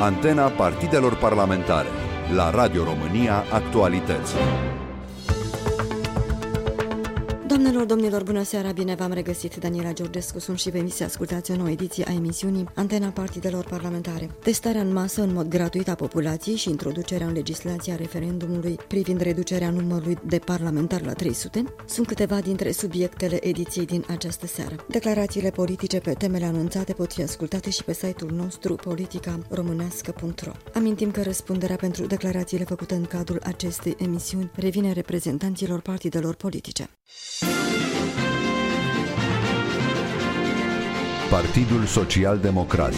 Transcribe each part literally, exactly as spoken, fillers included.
Antena partidelor parlamentare. La Radio România Actualități. Doamnelor, domnilor, bună seara, bine v-am regăsit. Daniela Georgescu sunt și veniți să ascultați o nouă ediție a emisiunii Antena partidelor parlamentare. Testarea în masă în mod gratuit a populației și introducerea în legislația referendumului privind reducerea numărului de parlamentari la trei sute sunt câteva dintre subiectele ediției din această seară. Declarațiile politice pe temele anunțate pot fi ascultate și pe site-ul nostru politica românească punct ro. Amintim că răspunderea pentru declarațiile făcute în cadrul acestei emisiuni revine reprezentanților partidelor politice. Partidul Social-Democrat.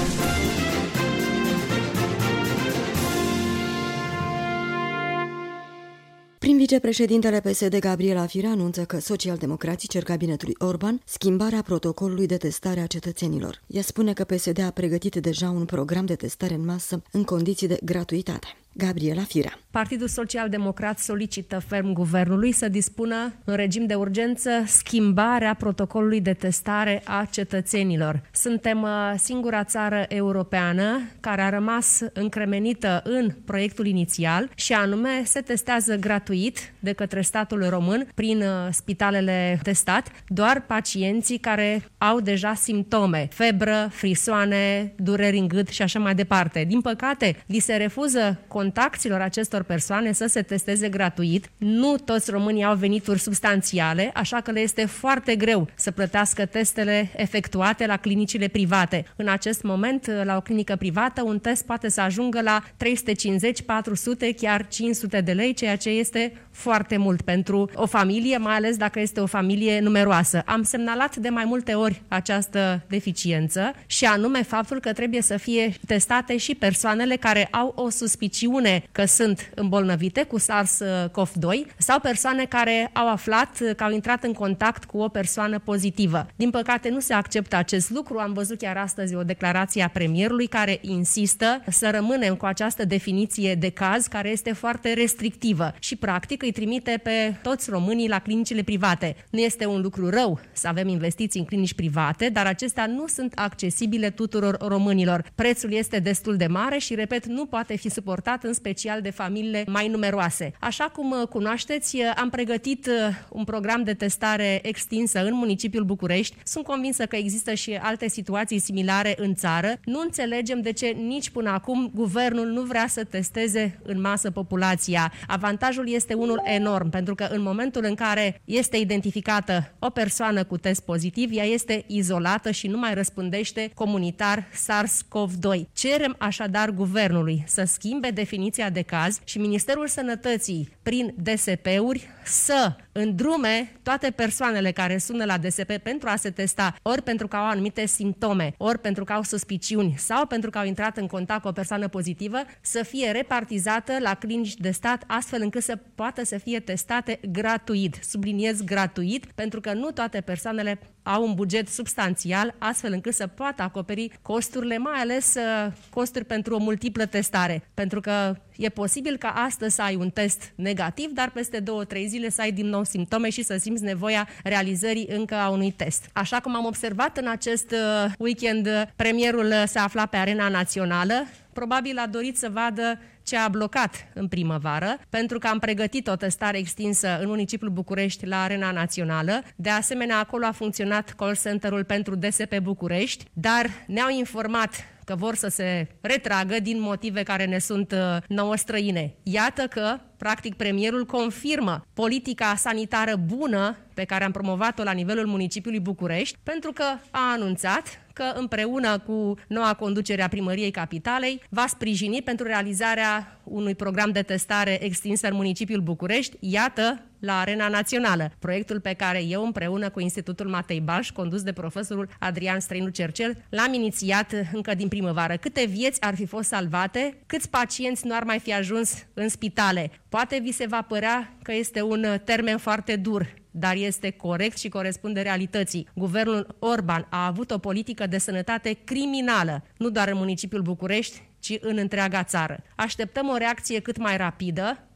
Prin vicepreședintele P S D, Gabriela Firea, anunță că socialdemocrații cer cabinetului Orban schimbarea protocolului de testare a cetățenilor. Ea spune că P S D a pregătit deja un program de testare în masă în condiții de gratuitate. Gabriela Firea. Partidul Social-Democrat solicită ferm guvernului să dispună în regim de urgență schimbarea protocolului de testare a cetățenilor. Suntem singura țară europeană care a rămas încremenită în proiectul inițial și anume se testează gratuit de către statul român prin spitalele de stat doar pacienții care au deja simptome, febră, frisoane, dureri în gât și așa mai departe. Din păcate, li se refuză contactilor acestor persoane să se testeze gratuit. Nu toți românii au venituri substanțiale, așa că le este foarte greu să plătească testele efectuate la clinicile private. În acest moment, la o clinică privată, un test poate să ajungă la trei sute cincizeci, patru sute, chiar cinci sute de lei, ceea ce este foarte mult pentru o familie, mai ales dacă este o familie numeroasă. Am semnalat de mai multe ori această deficiență și anume faptul că trebuie să fie testate și persoanele care au o suspiciune că sunt îmbolnăvite cu SARS-CoV doi sau persoane care au aflat că au intrat în contact cu o persoană pozitivă. Din păcate nu se acceptă acest lucru. Am văzut chiar astăzi o declarație a premierului care insistă să rămânem cu această definiție de caz care este foarte restrictivă și practic îi trimite pe toți românii la clinicile private. Nu este un lucru rău să avem investiții în clinici private, dar acestea nu sunt accesibile tuturor românilor. Prețul este destul de mare și, repet, nu poate fi suportat în special de familiile mai numeroase. Așa cum cunoașteți, am pregătit un program de testare extinsă în municipiul București. Sunt convinsă că există și alte situații similare în țară. Nu înțelegem de ce nici până acum guvernul nu vrea să testeze în masă populația. Avantajul este unul enorm, pentru că în momentul în care este identificată o persoană cu test pozitiv, ea este izolată și nu mai răspândește comunitar SARS-CoV doi. Cerem așadar guvernului să schimbe definiția de caz și Ministerul Sănătății, prin D S P-uri, să îndrume toate persoanele care sună la D S P pentru a se testa, ori pentru că au anumite simptome, ori pentru că au suspiciuni sau pentru că au intrat în contact cu o persoană pozitivă, să fie repartizată la clinici de stat, astfel încât să poată să fie testate gratuit. Subliniez gratuit, pentru că nu toate persoanele au un buget substanțial, astfel încât să poată acoperi costurile, mai ales costuri pentru o multiplă testare. Pentru că e posibil ca astăzi să ai un test negativ, dar peste două, trei zile să ai din nou simptome și să simți nevoia realizării încă a unui test. Așa cum am observat în acest weekend, premierul se afla pe arena națională. Probabil a dorit să vadă ce a blocat în primăvară, pentru că am pregătit o testare extinsă în municipiul București la Arena Națională. De asemenea, acolo a funcționat call center-ul pentru D S P București, dar ne-au informat că vor să se retragă din motive care ne sunt uh, nouă străine. Iată că, practic, premierul confirmă politica sanitară bună pe care am promovat-o la nivelul municipiului București, pentru că a anunțat că împreună cu noua conducere a Primăriei Capitalei va sprijini pentru realizarea unui program de testare extins în municipiul București, iată, la Arena Națională. Proiectul pe care eu, împreună cu Institutul Matei Baș, condus de profesorul Adrian Străinu Cercel, l-am inițiat încă din primăvară. Câte vieți ar fi fost salvate, câți pacienți nu ar mai fi ajuns în spitale. Poate vi se va părea că este un termen foarte dur, dar este corect și corespunde realității. Guvernul Orban a avut o politică de sănătate criminală, nu doar în municipiul București, ci în întreaga țară. Așteptăm o reacție cât mai rapidă,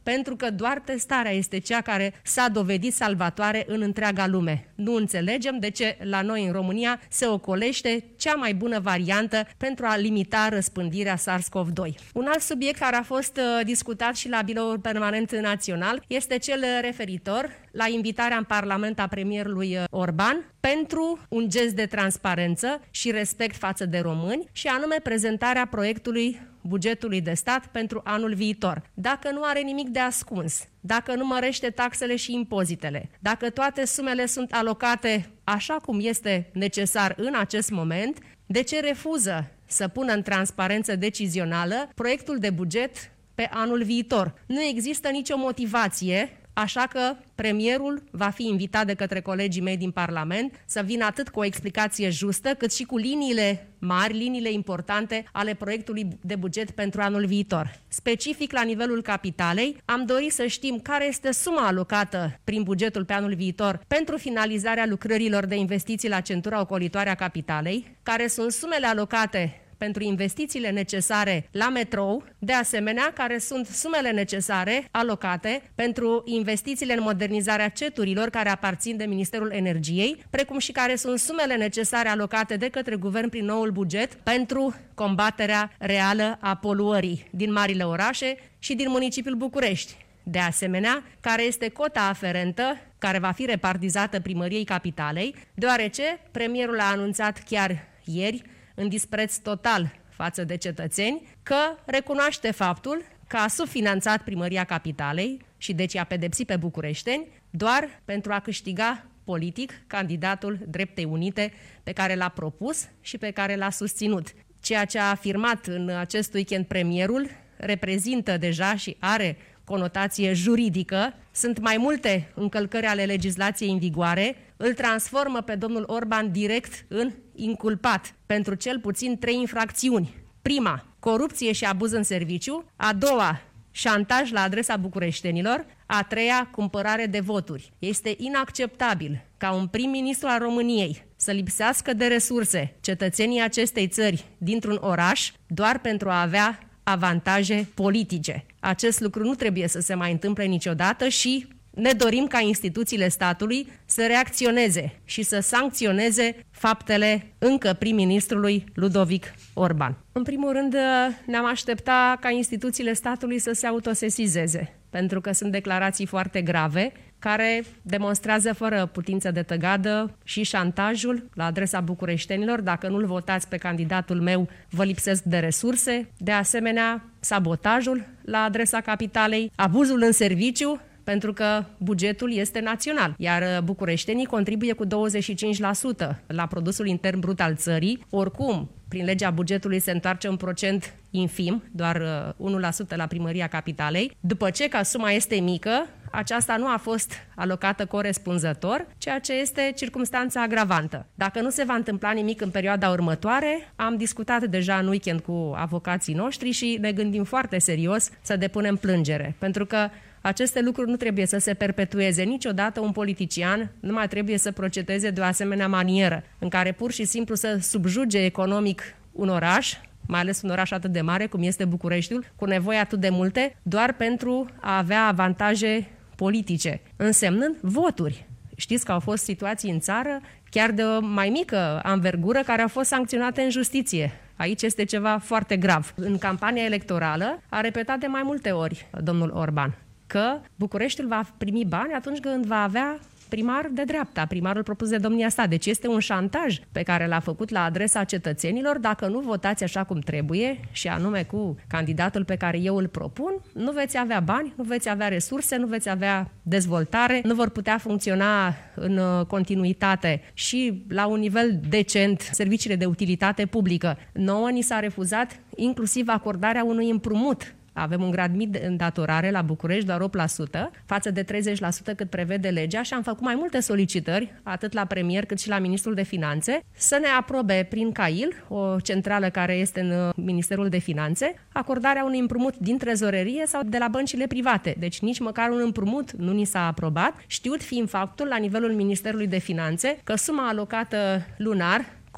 pentru că doar testarea este cea care s-a dovedit salvatoare în întreaga lume. Nu înțelegem de ce la noi în România se ocolește cea mai bună variantă pentru a limita răspândirea SARS-CoV doi. Un alt subiect care a fost uh, discutat și la Biroul Permanent Național este cel referitor la invitarea în Parlament a premierului Orban pentru un gest de transparență și respect față de români și anume prezentarea proiectului bugetului de stat pentru anul viitor. Dacă nu are nimic de ascuns, dacă nu mărește taxele și impozitele, dacă toate sumele sunt alocate așa cum este necesar în acest moment, de ce refuză să pună în transparență decizională proiectul de buget pe anul viitor? Nu există nicio motivație, așa că premierul va fi invitat de către colegii mei din Parlament să vină atât cu o explicație justă, cât și cu liniile mari, liniile importante ale proiectului de buget pentru anul viitor. Specific la nivelul capitalei, am dorit să știm care este suma alocată prin bugetul pe anul viitor pentru finalizarea lucrărilor de investiții la centura ocolitoare a capitalei, care sunt sumele alocate pentru investițiile necesare la metrou, de asemenea, care sunt sumele necesare alocate pentru investițiile în modernizarea ceturilor care aparțin de Ministerul Energiei, precum și care sunt sumele necesare alocate de către guvern prin noul buget pentru combaterea reală a poluării din marile orașe și din municipiul București. De asemenea, care este cota aferentă care va fi repartizată primăriei capitalei, deoarece premierul a anunțat chiar ieri, în dispreț total față de cetățeni, că recunoaște faptul că a subfinanțat primăria capitalei și deci a pedepsit pe bucureșteni doar pentru a câștiga politic candidatul Dreptei Unite pe care l-a propus și pe care l-a susținut. Ceea ce a afirmat în acest weekend premierul reprezintă deja și are conotație juridică, sunt mai multe încălcări ale legislației în vigoare, îl transformă pe domnul Orban direct în inculpat pentru cel puțin trei infracțiuni. Prima, corupție și abuz în serviciu, a doua, șantaj la adresa bucureștenilor, a treia, cumpărare de voturi. Este inacceptabil ca un prim-ministru al României să lipsească de resurse cetățenii acestei țări dintr-un oraș doar pentru a avea avantaje politice. Acest lucru nu trebuie să se mai întâmple niciodată și ne dorim ca instituțiile statului să reacționeze și să sancționeze faptele încă prim-ministrului Ludovic Orban. În primul rând, ne-am aștepta ca instituțiile statului să se autosesizeze, pentru că sunt declarații foarte grave care demonstrează fără putință de tăgadă și șantajul la adresa bucureștenilor. Dacă nu-l votați pe candidatul meu, vă lipsesc de resurse. De asemenea, sabotajul la adresa capitalei, abuzul în serviciu, pentru că bugetul este național, iar bucureștenii contribuie cu douăzeci și cinci la sută la produsul intern brut al țării. Oricum, prin legea bugetului se întoarce un procent infim, doar unu la sută la primăria capitalei. După ce, ca suma este mică, aceasta nu a fost alocată corespunzător, ceea ce este circumstanța agravantă. Dacă nu se va întâmpla nimic în perioada următoare, am discutat deja în weekend cu avocații noștri și ne gândim foarte serios să depunem plângere, pentru că aceste lucruri nu trebuie să se perpetueze. Niciodată un politician nu mai trebuie să procedeze de o asemenea manieră, în care pur și simplu să subjuge economic un oraș, mai ales un oraș atât de mare cum este Bucureștiul, cu nevoi atât de multe, doar pentru a avea avantaje politice, însemnând voturi. Știți că au fost situații în țară, chiar de o mai mică anvergură, care au fost sancționate în justiție. Aici este ceva foarte grav. În campania electorală a repetat de mai multe ori domnul Orban că Bucureștiul va primi bani atunci când va avea primar de dreapta, primarul propus de domnia sa. Deci este un șantaj pe care l-a făcut la adresa cetățenilor. Dacă nu votați așa cum trebuie, și anume cu candidatul pe care eu îl propun, nu veți avea bani, nu veți avea resurse, nu veți avea dezvoltare, nu vor putea funcționa în continuitate și la un nivel decent serviciile de utilitate publică. Nouă ni s-a refuzat inclusiv acordarea unui împrumut. Avem un grad mic de îndatorare la București, doar opt la sută, față de treizeci la sută cât prevede legea, și am făcut mai multe solicitări, atât la premier cât și la Ministrul de Finanțe, să ne aprobe prin CAIL, o centrală care este în Ministerul de Finanțe, acordarea unui împrumut din trezorerie sau de la băncile private. Deci nici măcar un împrumut nu ni s-a aprobat, știut fiind faptul la nivelul Ministerului de Finanțe că suma alocată lunar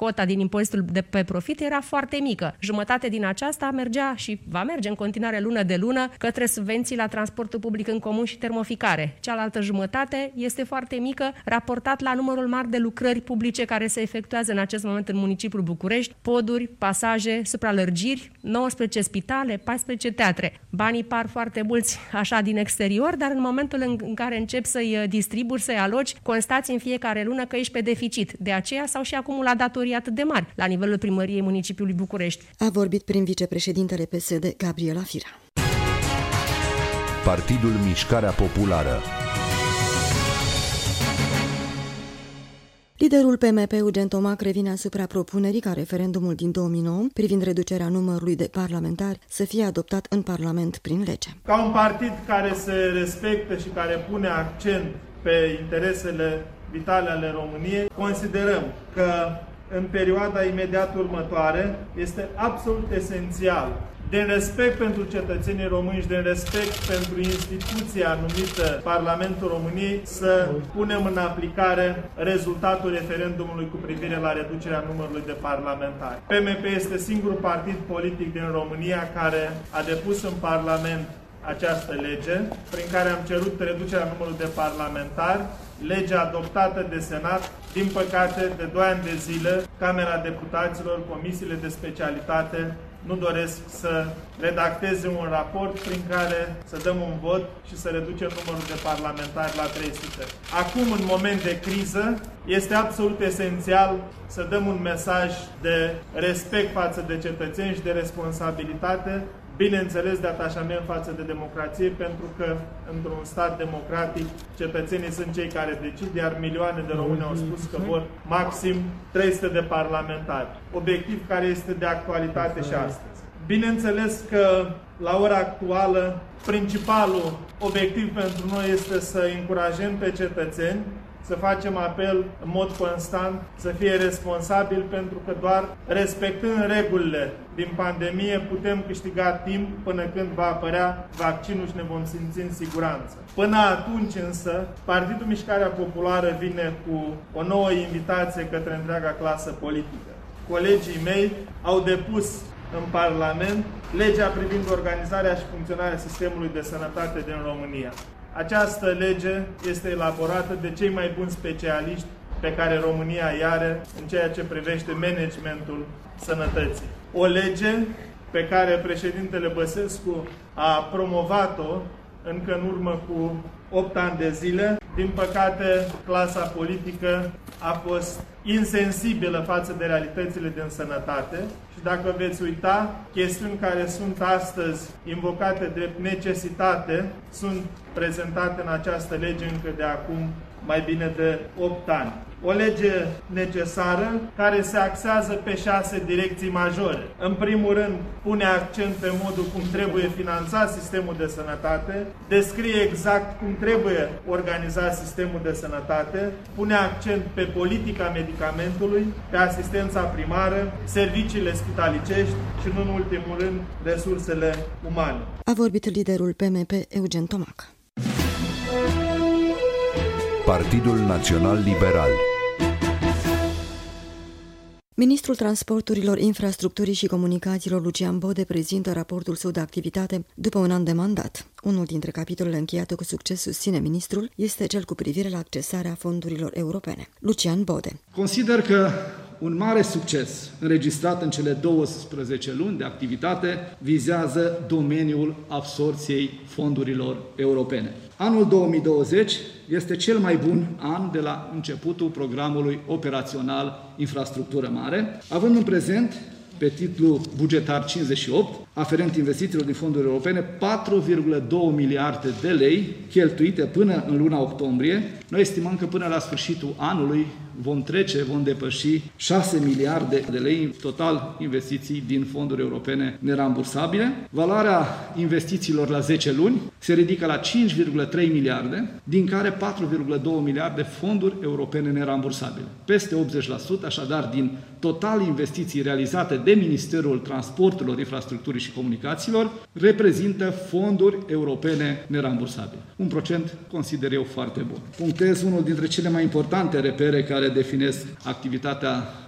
cota din impozitul de pe profit era foarte mică. Jumătate din aceasta mergea și va merge în continuare lună de lună către subvenții la transportul public în comun și termoficare. Cealaltă jumătate este foarte mică raportat la numărul mare de lucrări publice care se efectuează în acest moment în municipiul București, poduri, pasaje, supralărgiri, nouăsprezece spitale, paisprezece teatre. Banii par foarte mulți așa din exterior, dar în momentul în care începi să-i distribui, să-i aloci, constați în fiecare lună că ești pe deficit. De aceea s-au și acumulat datorii atât de mari la nivelul primăriei municipiului București. A vorbit prin vicepreședintele P S D, Gabriela Firea. Partidul Mișcarea Populară. Liderul P M P, Eugen Tomac, revine asupra propunerii ca referendumul din două mii nouă privind reducerea numărului de parlamentari să fie adoptat în Parlament prin lege. Ca un partid care se respectă și care pune accent pe interesele vitale ale României, considerăm că în perioada imediat următoare este absolut esențial, din respect pentru cetățenii români și din respect pentru instituția numită Parlamentul României, să punem în aplicare rezultatul referendumului cu privire la reducerea numărului de parlamentari. P M P este singurul partid politic din România care a depus în Parlament această lege, prin care am cerut reducerea numărului de parlamentari, legea adoptată de Senat. Din păcate, de doi ani de zile, Camera Deputaților, comisiile de specialitate, nu doresc să redacteze un raport prin care să dăm un vot și să reducem numărul de parlamentari la trei sute. Acum, în moment de criză, este absolut esențial să dăm un mesaj de respect față de cetățeni și de responsabilitate, bineînțeles de atașament față de democrație, pentru că într-un stat democratic cetățenii sunt cei care decid, iar milioane de români au spus că vor maxim trei sute de parlamentari. Obiectiv care este de actualitate și astăzi. Bineînțeles că la ora actuală principalul obiectiv pentru noi este să încurajăm pe cetățeni să facem apel în mod constant, să fie responsabili, pentru că doar respectând regulile din pandemie putem câștiga timp până când va apărea vaccinul și ne vom simți în siguranță. Până atunci însă, Partidul Mișcarea Populară vine cu o nouă invitație către întreaga clasă politică. Colegii mei au depus în Parlament legea privind organizarea și funcționarea sistemului de sănătate din România. Această lege este elaborată de cei mai buni specialiști pe care România îi are în ceea ce privește managementul sănătății. O lege pe care președintele Băsescu a promovat-o încă în urmă cu opt ani de zile. Din păcate, clasa politică a fost insensibilă față de realitățile din sănătate și dacă veți uita, chestiuni care sunt astăzi invocate drept necesitate sunt prezentate în această lege încă de acum mai bine de opt ani. O lege necesară care se axează pe șase direcții majore. În primul rând, pune accent pe modul cum trebuie finanțat sistemul de sănătate, descrie exact cum trebuie organizat sistemul de sănătate, pune accent pe politica medicamentului, pe asistența primară, serviciile spitalicești și, nu în ultimul rând, resursele umane. A vorbit liderul P M P, Eugen Tomac. Partidul Național Liberal. Ministrul Transporturilor, Infrastructurii și Comunicațiilor, Lucian Bode, prezintă raportul său de activitate după un an de mandat. Unul dintre capitolele încheiate cu succes, susține ministrul, este cel cu privire la accesarea fondurilor europene. Lucian Bode. Consider că un mare succes înregistrat în cele douăsprezece luni de activitate vizează domeniul absorpției fondurilor europene. Anul două mii douăzeci este cel mai bun an de la începutul programului operațional Infrastructură Mare, având în prezent, pe titlu bugetar cincizeci și opt, aferent investițiilor din fonduri europene, patru virgulă doi miliarde de lei cheltuite până în luna octombrie. Noi estimăm că până la sfârșitul anului vom trece, vom depăși șase miliarde de lei în total investiții din fonduri europene nerambursabile. Valoarea investițiilor la zece luni se ridică la cinci virgulă trei miliarde, din care patru virgulă doi miliarde fonduri europene nerambursabile. Peste optzeci la sută, așadar, din total investiții realizate de Ministerul Transporturilor, Infrastructurii și Comunicațiilor reprezintă fonduri europene nerambursabile. Un procent, consider eu, foarte bun. Punctez unul dintre cele mai importante repere care definesc activitatea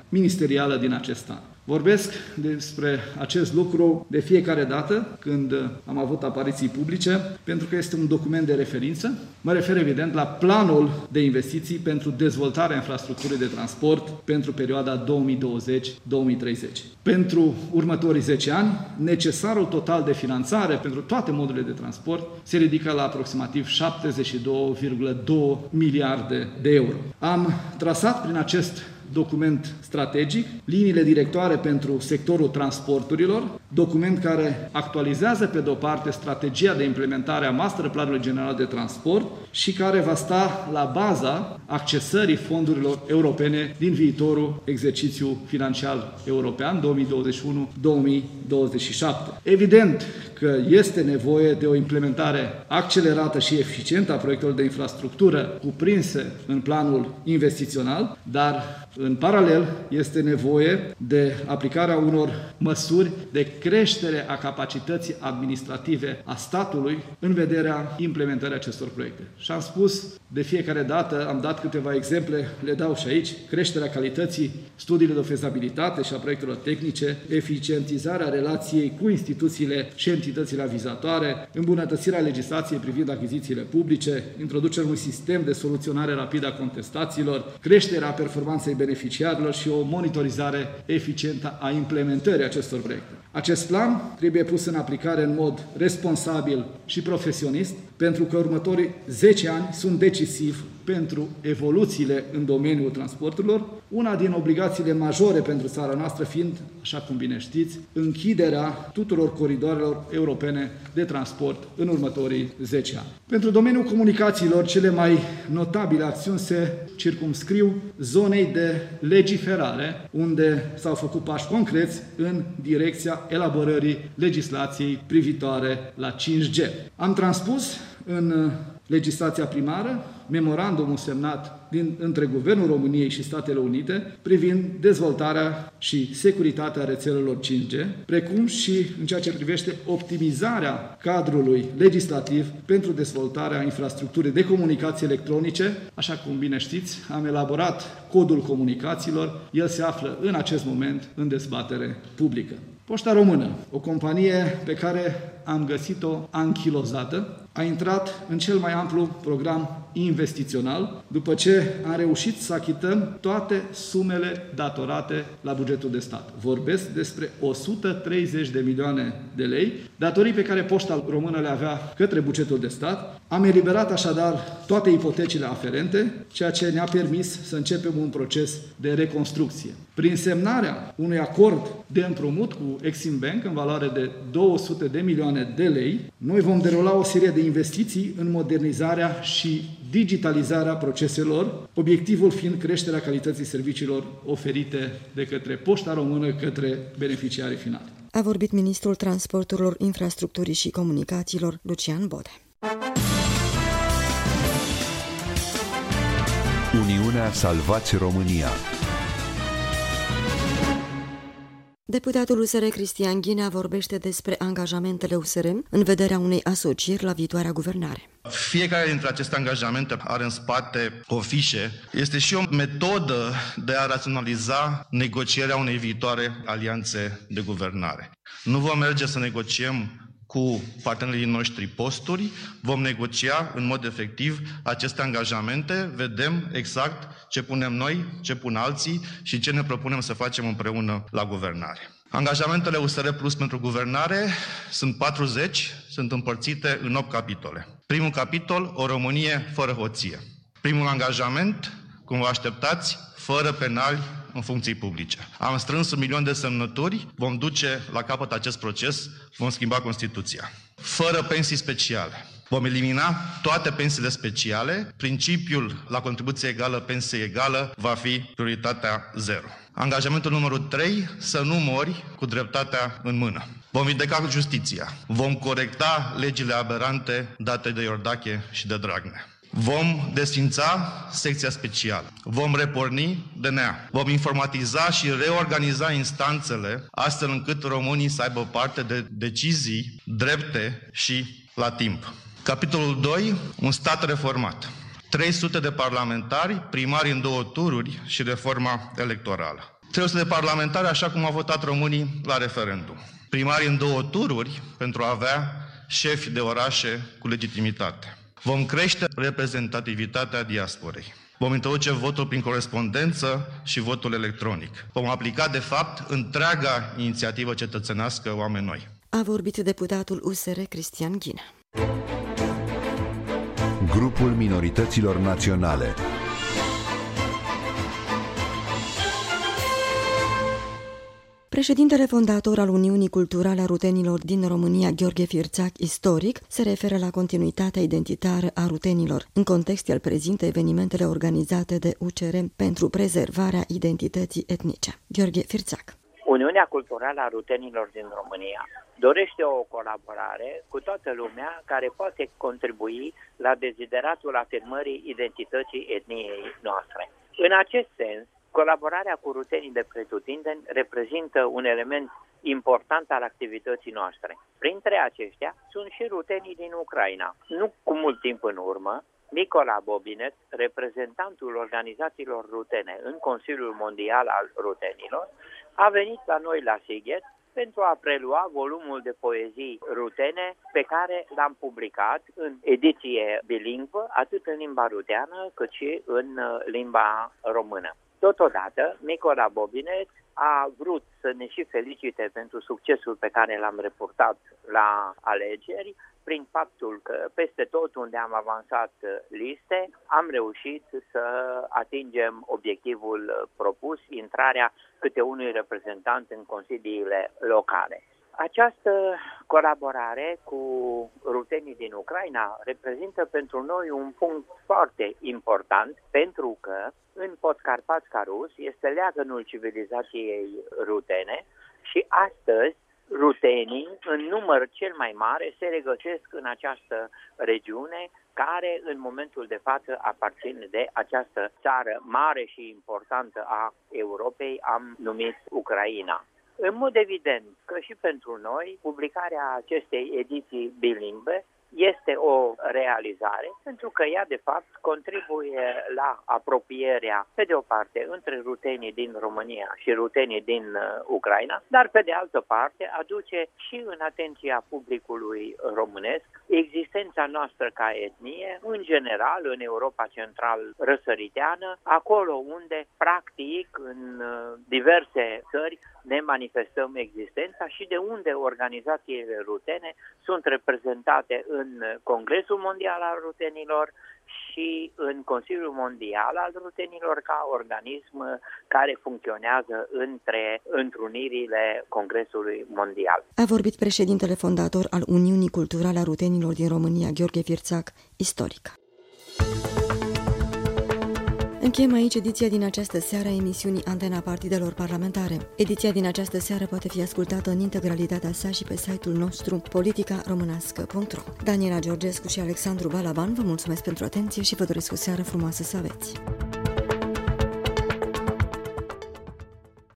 ministerială din acest an. Vorbesc despre acest lucru de fiecare dată când am avut apariții publice, pentru că este un document de referință. Mă refer evident la planul de investiții pentru dezvoltarea infrastructurii de transport pentru perioada două mii douăzeci - două mii treizeci. Pentru următorii zece ani, necesarul total de finanțare pentru toate modurile de transport se ridică la aproximativ șaptezeci și două virgulă doi miliarde de euro. Am trasat prin acest document strategic, liniile directoare pentru sectorul transporturilor, document care actualizează pe de-o parte strategia de implementare a Master Planului General de Transport și care va sta la baza accesării fondurilor europene din viitorul exercițiu financiar european două mii douăzeci și unu - două mii douăzeci și șapte. Evident că este nevoie de o implementare accelerată și eficientă a proiectelor de infrastructură cuprinse în planul investițional, dar în paralel este nevoie de aplicarea unor măsuri de creștere a capacității administrative a statului în vederea implementării acestor proiecte. Și am spus de fiecare dată, am dat câteva exemple, le dau și aici, creșterea calității studiilor de fezabilitate și a proiectelor tehnice, eficientizarea relației cu instituțiile și entitățile avizatoare, îmbunătățirea legislației privind achizițiile publice, introducerea unui sistem de soluționare rapidă a contestațiilor, creșterea performanței beneficiarilor și o monitorizare eficientă a implementării acestor proiecte. Acest plan trebuie pus în aplicare în mod responsabil și profesionist, pentru că următorii zece ani sunt decisivi pentru evoluțiile în domeniul transporturilor, una din obligațiile majore pentru țara noastră fiind, așa cum bine știți, închiderea tuturor coridoarelor europene de transport în următorii zece ani. Pentru domeniul comunicațiilor, cele mai notabile acțiuni se circumscriu zonei de legiferare, unde s-au făcut pași concreți în direcția elaborării legislației privitoare la cinci G. Am transpus în legislația primară memorandumul semnat din, între Guvernul României și Statele Unite privind dezvoltarea și securitatea rețelelor cinci G, precum și în ceea ce privește optimizarea cadrului legislativ pentru dezvoltarea infrastructurii de comunicații electronice. Așa cum bine știți, am elaborat codul comunicațiilor, el se află în acest moment în dezbatere publică. Poșta Română, o companie pe care am găsit-o anchilozată, a intrat în cel mai amplu program investițional după ce am reușit să achităm toate sumele datorate la bugetul de stat. Vorbesc despre o sută treizeci de milioane de lei, datorii pe care Poșta Română le avea către bugetul de stat. Am eliberat așadar toate ipotecile aferente, ceea ce ne-a permis să începem un proces de reconstrucție. Prin semnarea unui acord de împrumut cu Exim Bank în valoare de două sute de milioane de lei, noi vom derula o serie de investiții în modernizarea și digitalizarea proceselor, obiectivul fiind creșterea calității serviciilor oferite de către Poșta Română către beneficiarii finali. A vorbit ministrul Transporturilor, Infrastructurii și Comunicațiilor, Lucian Bode. Uniunea Salvați România. Deputatul U S R Cristian Ghinea vorbește despre angajamentele U S R în vederea unei asocieri la viitoarea guvernare. Fiecare dintre aceste angajamente are în spate o fișe. Este și o metodă de a raționaliza negocierea unei viitoare alianțe de guvernare. Nu vom merge să negociem cu partenerii noștri posturi, vom negocia în mod efectiv aceste angajamente, vedem exact ce punem noi, ce pun alții și ce ne propunem să facem împreună la guvernare. Angajamentele U S R Plus pentru guvernare sunt patruzeci, sunt împărțite în opt capitole. Primul capitol, o Românie fără hoție. Primul angajament, cum vă așteptați, fără penali în funcții publice. Am strâns un milion de semnături, vom duce la capăt acest proces, vom schimba Constituția. Fără pensii speciale. Vom elimina toate pensiile speciale, principiul la contribuție egală, pensie egală va fi prioritatea zero. Angajamentul numărul trei, să nu mori cu dreptatea în mână. Vom vindeca justiția. Vom corecta legile aberante date de Iordache și de Dragnea. Vom desfința secția specială. Vom reporni D N A. Vom informatiza și reorganiza instanțele astfel încât românii să aibă parte de decizii drepte și la timp. Capitolul doi. Un stat reformat. trei sute de parlamentari, primari în două tururi și reforma electorală. trei sute de parlamentari, așa cum au votat românii la referendum. Primari în două tururi pentru a avea șefi de orașe cu legitimitate. Vom crește reprezentativitatea diasporei. Vom introduce votul prin corespondență și votul electronic. Vom aplica, de fapt, întreaga inițiativă cetățenească Oameni Noi. A vorbit deputatul U S R Cristian Ghină. Grupul minorităților naționale. Președintele fondator al Uniunii Culturale a Rutenilor din România, Gheorghe Firțac, istoric, se referă la continuitatea identitară a rutenilor. În context, el prezintă evenimentele organizate de U C R pentru prezervarea identității etnice. Gheorghe Firțac. Uniunea Culturală a Rutenilor din România dorește o colaborare cu toată lumea care poate contribui la dezideratul afirmării identității etniei noastre. În acest sens, colaborarea cu rutenii de pretutindeni reprezintă un element important al activității noastre. Printre aceștia sunt și rutenii din Ucraina. Nu cu mult timp în urmă, Nicola Bobinet, reprezentantul organizațiilor rutene în Consiliul Mondial al Rutenilor, a venit la noi la Sighet pentru a prelua volumul de poezii rutene pe care l-am publicat în ediție bilingvă, atât în limba ruteană cât și în limba română. Totodată, Nicola Bobinet a vrut să ne și felicite pentru succesul pe care l-am reportat la alegeri, prin faptul că peste tot unde am avansat liste, am reușit să atingem obiectivul propus, intrarea câte unui reprezentant în consiliile locale. Această colaborare cu rutenii din Ucraina reprezintă pentru noi un punct foarte important, pentru că în Podcarpațca Rus este leagănul civilizației rutene și astăzi rutenii, în număr cel mai mare, se regăsesc în această regiune, care în momentul de față aparțin de această țară mare și importantă a Europei, am numit Ucraina. În mod evident că și pentru noi, publicarea acestei ediții bilingve este o realizare, pentru că ea, de fapt, contribuie la apropierea, pe de o parte, între rutenii din România și rutenii din Ucraina, dar, pe de altă parte, aduce și în atenția publicului românesc existența noastră ca etnie, în general, în Europa Central-Răsăriteană, acolo unde, practic, în diverse țări, ne manifestăm existența și de unde organizațiile rutene sunt reprezentate în Congresul Mondial al Rutenilor și în Consiliul Mondial al Rutenilor ca organism care funcționează între întrunirile Congresului Mondial. A vorbit președintele fondator al Uniunii Culturale a Rutenilor din România, Gheorghe Firțac, istoric. Încheiem aici ediția din această seară a emisiunii Antena Partidelor Parlamentare. Ediția din această seară poate fi ascultată în integralitatea sa și pe site-ul nostru politica românească punct ro. Daniela Georgescu și Alexandru Balaban vă mulțumesc pentru atenție și vă doresc o seară frumoasă să aveți.